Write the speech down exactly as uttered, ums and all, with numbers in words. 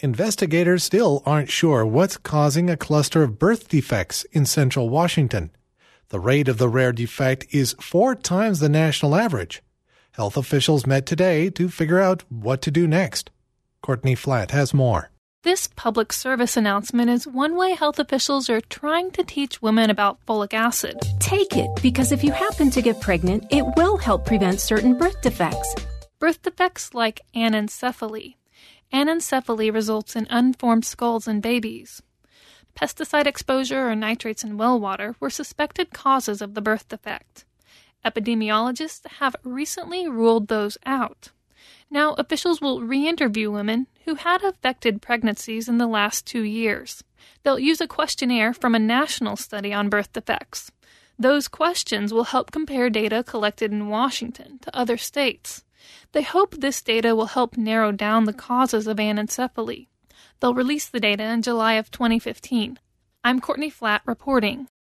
Investigators still aren't sure what's causing a cluster of birth defects in central Washington. The rate of the rare defect is four times the national average. Health officials met today to figure out what to do next. Courtney Flatt has more. This public service announcement is one way health officials are trying to teach women about folic acid. Take it, because if you happen to get pregnant, it will help prevent certain birth defects. Birth defects like anencephaly. Anencephaly results in unformed skulls in babies. Pesticide exposure or nitrates in well water were suspected causes of the birth defect. Epidemiologists have recently ruled those out. Now, officials will re-interview women who had affected pregnancies in the last two years. They'll use a questionnaire from a national study on birth defects. Those questions will help compare data collected in Washington to other states. They hope this data will help narrow down the causes of anencephaly. They'll release the data in July of twenty fifteen. I'm Courtney Flatt reporting.